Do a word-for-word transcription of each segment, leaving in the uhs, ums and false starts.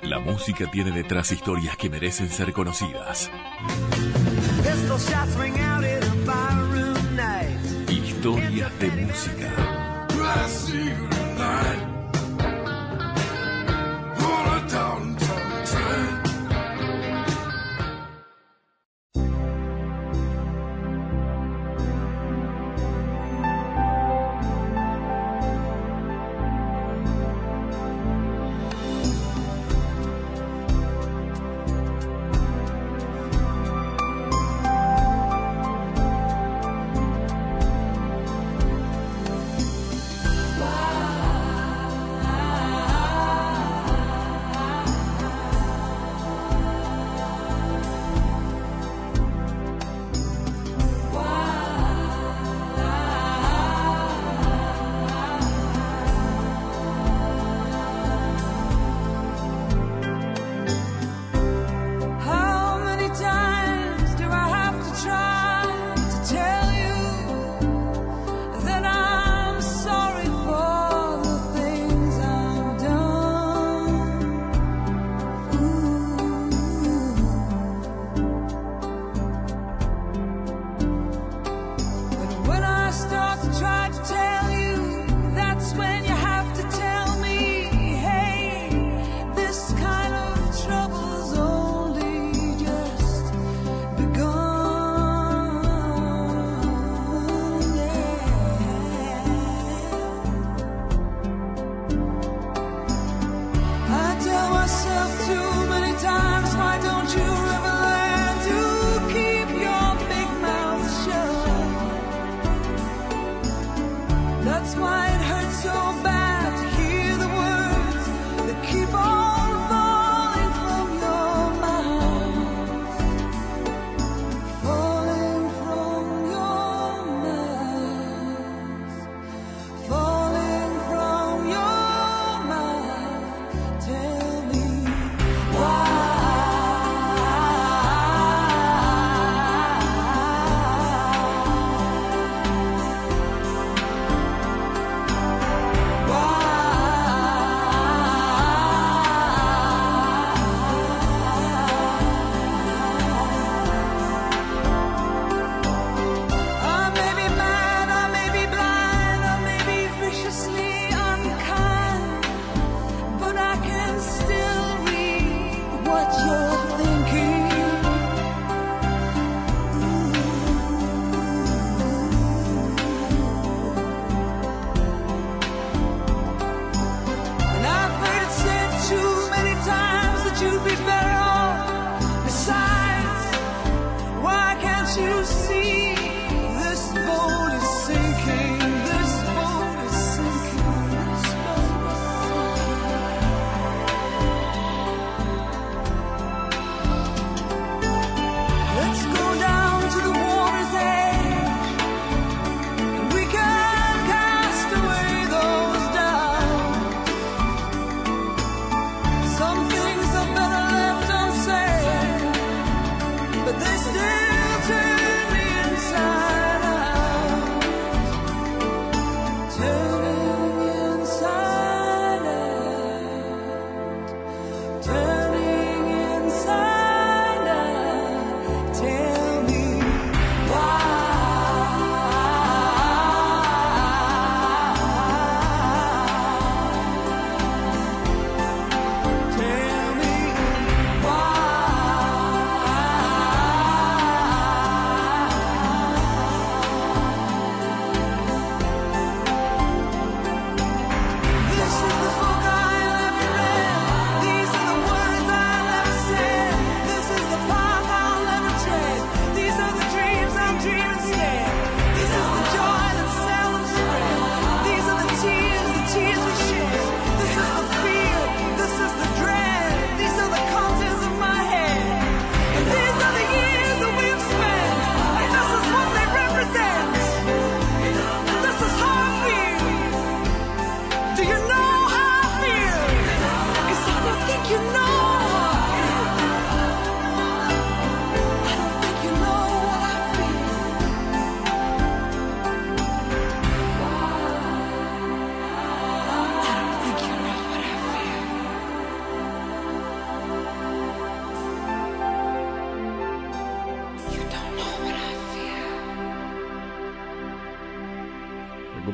La música tiene detrás historias que merecen ser conocidas. Historias de música. Wow.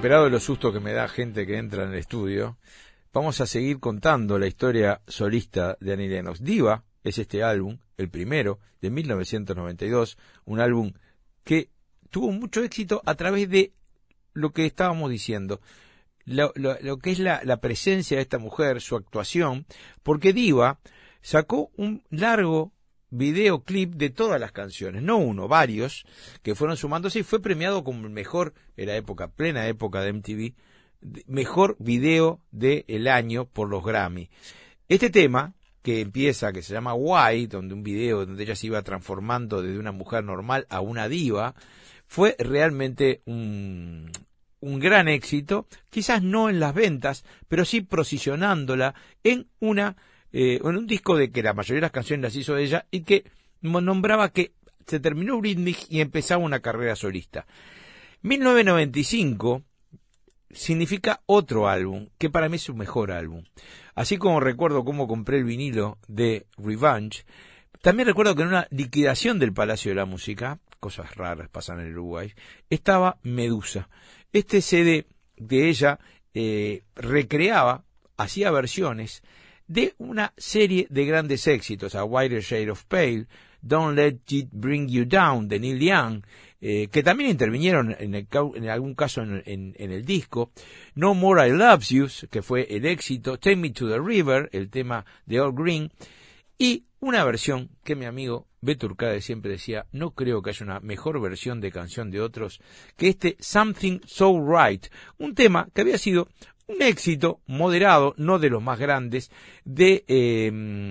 superado los sustos que me da gente que entra en el estudio, vamos a seguir contando la historia solista de Annie Lennox. Diva es este álbum, el primero, de mil novecientos noventa y dos, un álbum que tuvo mucho éxito a través de lo que estábamos diciendo, lo, lo, lo que es la, la presencia de esta mujer, su actuación, porque Diva sacó un largo videoclip de todas las canciones, no uno, varios, que fueron sumándose y fue premiado como el mejor, en la época, plena época de M T V, mejor video del año por los Grammy. Este tema, que empieza, que se llama Why, donde un video donde ella se iba transformando desde una mujer normal a una diva, fue realmente un, un gran éxito, quizás no en las ventas, pero sí posicionándola en una Eh, en un disco de que la mayoría de las canciones las hizo ella y que nombraba que se terminó Eurythmics y empezaba una carrera solista. mil novecientos noventa y cinco significa otro álbum, que para mí es su mejor álbum. Así como recuerdo cómo compré el vinilo de Revenge, también recuerdo que en una liquidación del Palacio de la Música, cosas raras pasan en el Uruguay, estaba Medusa. Este C D de ella eh, recreaba, hacía versiones de una serie de grandes éxitos, A Whiter Shade of Pale, Don't Let It Bring You Down, de Neil Young, eh, que también intervinieron en, el, en algún caso en, en, en el disco, No More I Love You, que fue el éxito, Take Me to the River, el tema de Al Green, y una versión que mi amigo Beto Urcade siempre decía, no creo que haya una mejor versión de canción de otros que este Something So Right, un tema que había sido un éxito moderado, no de los más grandes, de, eh,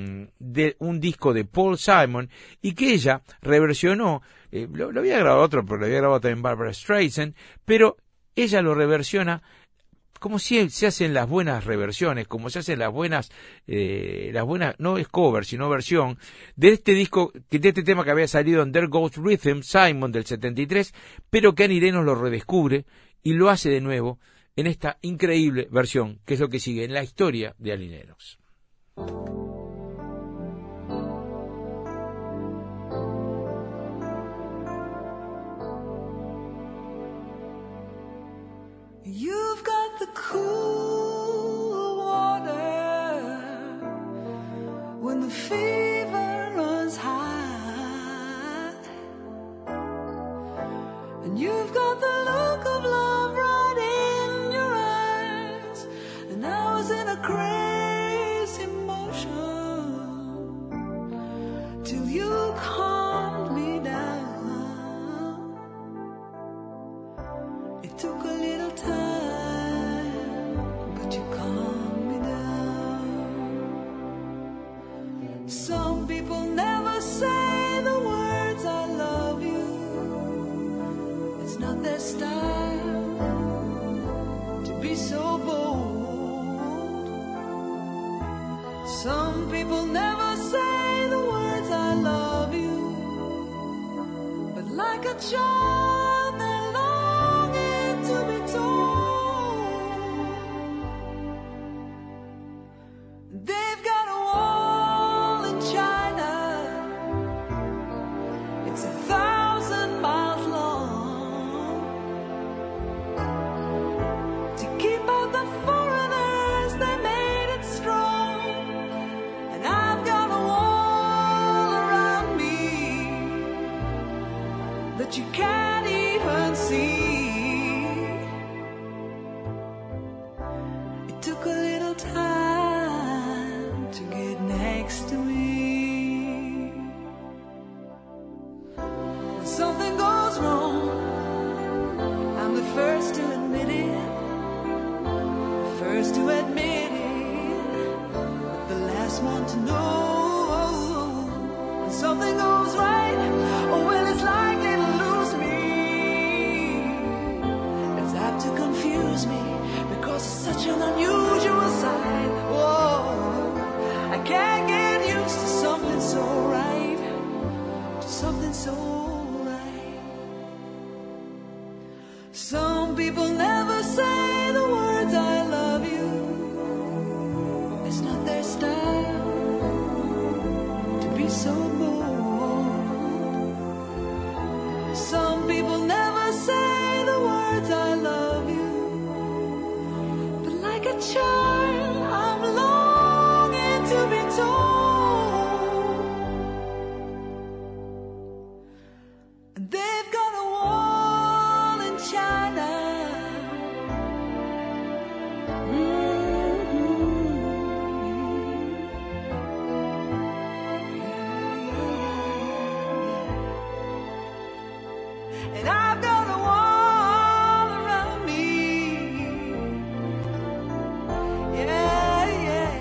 de un disco de Paul Simon, y que ella reversionó, eh, lo, lo había grabado otro, pero lo había grabado también Barbara Streisand, pero ella lo reversiona como si se hacen las buenas reversiones, como se hacen las buenas, eh, las buenas, no es cover, sino versión, de este disco, de este tema que había salido en There Goes Rhythm, Simon, del setenta y tres, pero que Annie Lennox lo redescubre y lo hace de nuevo en esta increíble versión, que es lo que sigue en la historia de Annie Lennox. You've got the cool water when the fever runs high, and you've got the look of love right in your eyes, and I was in a crazy motion till you calmed me down. It took a little time, but you calmed me down. Some people never say the words I love you. It's not their style to be so bold. Some people never say the words I love you, but like a child they're longing to be told. They've got a wall in China, it's a thousand miles long, to keep out the foreigners. They made it strong, and I've got a wall around me that you can't even see. It took a little time to get next to me. When something goes wrong, I'm the first to admit it, the first to admit it, but the last one to know. When something goes right, oh well, it's likely to lose me. It's apt to confuse me because it's such an unusual sight. Whoa, I can't get used to something so right, to something so right. Some people never say the words I love you. It's not their style to be so bold. Some people never say the words I love you, child, I'm longing to be told. And they've got a wall in China. And I've got a wall around me. Yeah, yeah.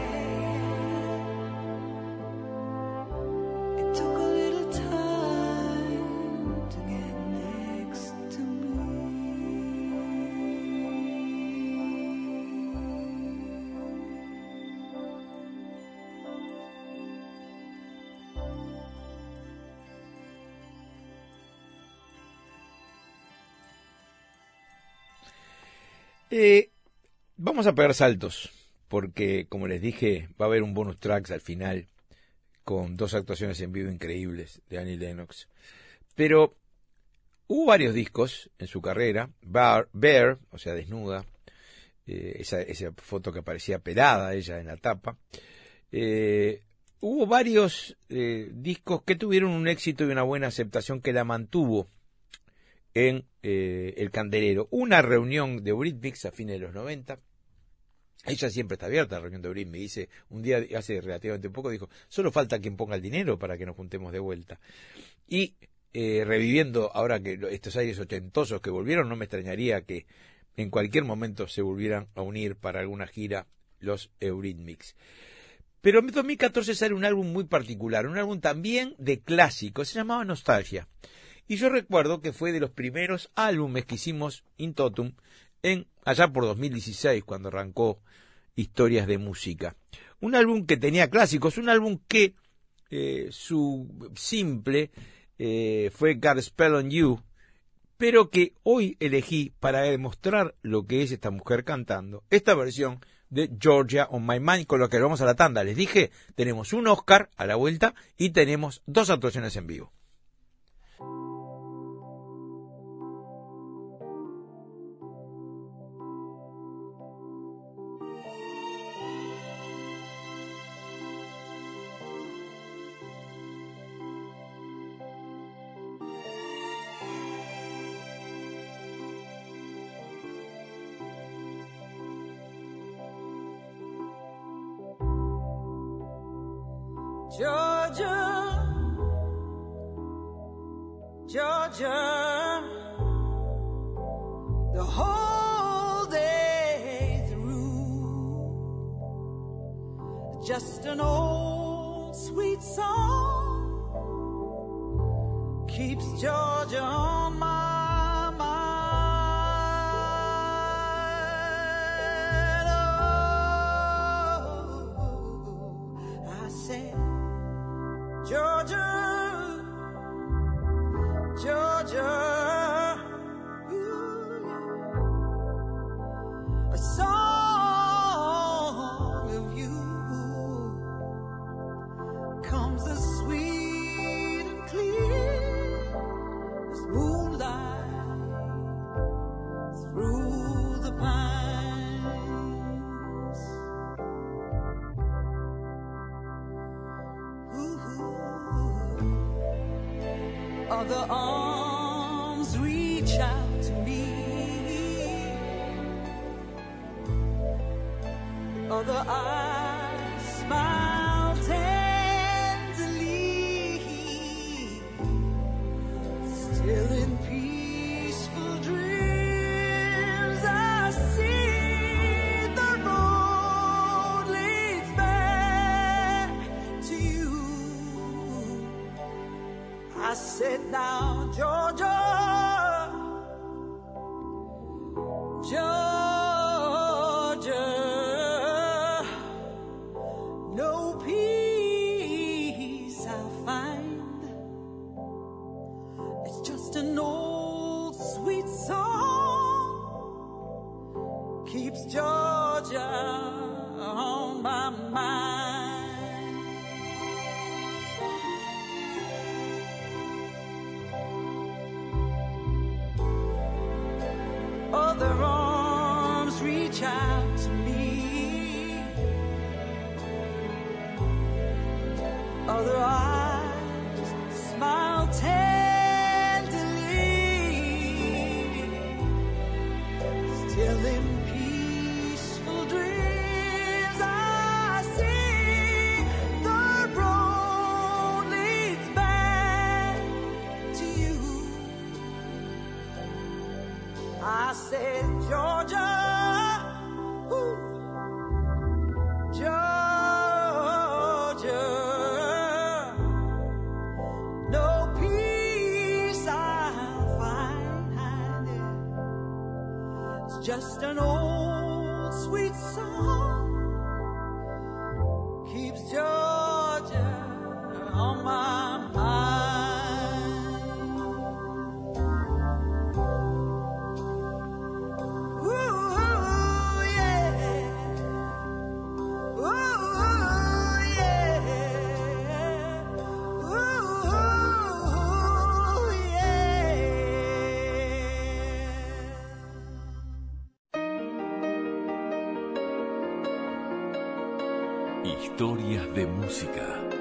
It took a little time to get next to me. Eh, vamos a pegar saltos, porque como les dije, va a haber un bonus tracks al final con dos actuaciones en vivo increíbles de Annie Lennox. Pero hubo varios discos en su carrera, Bar, Bare, o sea, desnuda, eh, esa, esa foto que aparecía pelada ella en la tapa. Eh, hubo varios eh, discos que tuvieron un éxito y una buena aceptación que la mantuvo en eh, el candelero. Una reunión de Eurythmics a fines de los noventa. Ella siempre está abierta a la reunión de Eurythmics. Me dice, un día hace relativamente poco, dijo, solo falta quien ponga el dinero para que nos juntemos de vuelta. Y eh, reviviendo ahora que estos aires ochentosos que volvieron, no me extrañaría que en cualquier momento se volvieran a unir para alguna gira los Eurythmics. Pero en dos mil catorce sale un álbum muy particular, un álbum también de clásicos, se llamaba Nostalgia. Y yo recuerdo que fue de los primeros álbumes que hicimos in totum en allá por dos mil dieciséis, cuando arrancó Historias de Música. Un álbum que tenía clásicos, un álbum que eh, su simple eh, fue Got a Spell on You, pero que hoy elegí para demostrar lo que es esta mujer cantando, esta versión de Georgia on My Mind, con lo que vamos a la tanda. Les dije, tenemos un Oscar a la vuelta y tenemos dos actuaciones en vivo. Georgia, Georgia, the whole day through, just an old sweet song keeps Georgia on my mind. Oh, I said, Georgia, Georgia, ooh, a song of you comes as sweet and clear as moonlight through the pines. Ooh. Other arms reach out to me, other eyes smile tenderly, still in peaceful dreams I see the road leads back to you. I said, now, Georgia, Georgia, no peace I'll find. It's just an old sweet song keeps Georgia on my mind. Other arms reach out to me, other eyes smile tenderly, still in peaceful dreams I see the road leads back to you. I said, Georgia, ooh, Georgia, no peace I'll find there. It's just an old sweet song keeps Georgia on my mind. Ooh, yeah. Ooh, yeah. Ooh, yeah. Historias de música.